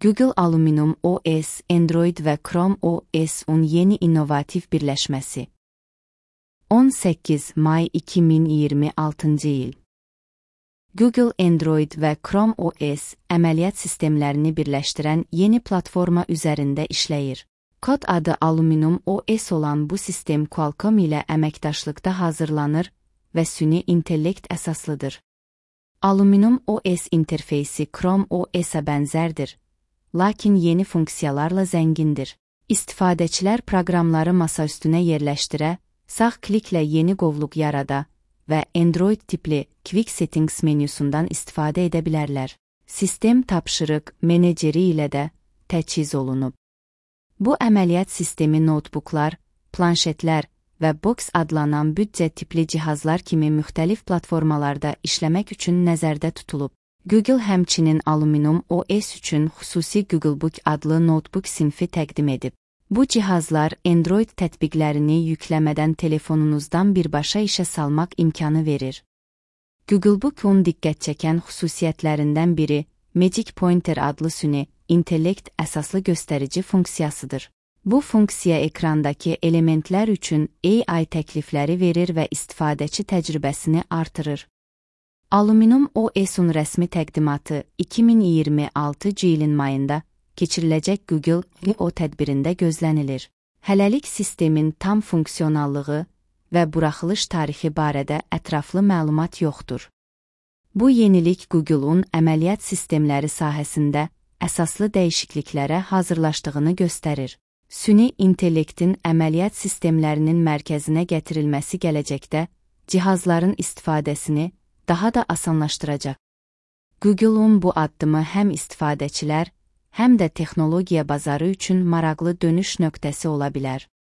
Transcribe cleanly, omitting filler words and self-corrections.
Google Aluminium OS, Android və Chrome OS-un yeni innovativ birləşməsi. 18 may 2026 il. Google Android və Chrome OS əməliyyat sistemlərini birləşdirən yeni platforma üzərində işləyir. Kod adı Aluminium OS olan bu sistem Qualcomm ilə əməkdaşlıqda hazırlanır və süni intellekt əsaslıdır. Aluminium OS interfeysi Chrome OS-ə bənzərdir, lakin yeni funksiyalarla zəngindir. İstifadəçilər proqramları masaüstünə yerləşdirə, sağ kliklə yeni qovluq yarada və Android tipli Quick Settings menyusundan istifadə edə bilərlər. Sistem tapşırıq meneceri ilə də təchiz olunub. Bu əməliyyat sistemi notebooklar, planşetlər və box adlanan büdcə tipli cihazlar kimi müxtəlif platformalarda işləmək üçün nəzərdə tutulub. Google həmçinin Aluminium OS üçün xüsusi Googlebook adlı notebook sinfi təqdim edib. Bu cihazlar Android tətbiqlərini yükləmədən telefonunuzdan birbaşa işə salmaq imkanı verir. Googlebook'un diqqət çəkən xüsusiyyətlərindən biri Magic Pointer adlı süni intellekt əsaslı göstərici funksiyasıdır. Bu funksiya ekrandakı elementlər üçün AI təklifləri verir və istifadəçi təcrübəsini artırır. Aluminium OS-un rəsmi təqdimatı 2026 ilin mayında keçiriləcək Google I/O tədbirində gözlənilir. Hələlik sistemin tam funksionallığı və buraxılış tarixi barədə ətraflı məlumat yoxdur. Bu yenilik Google'un əməliyyat sistemləri sahəsində əsaslı dəyişikliklərə hazırlaşdığını göstərir. Süni intellektin əməliyyat sistemlərinin mərkəzinə gətirilməsi gələcəkdə cihazların istifadəsini daha da asanlaşdıracaq. Google'un bu addımı həm istifadəçilər, həm də texnologiya bazarı üçün maraqlı dönüş nöqtəsi ola bilər.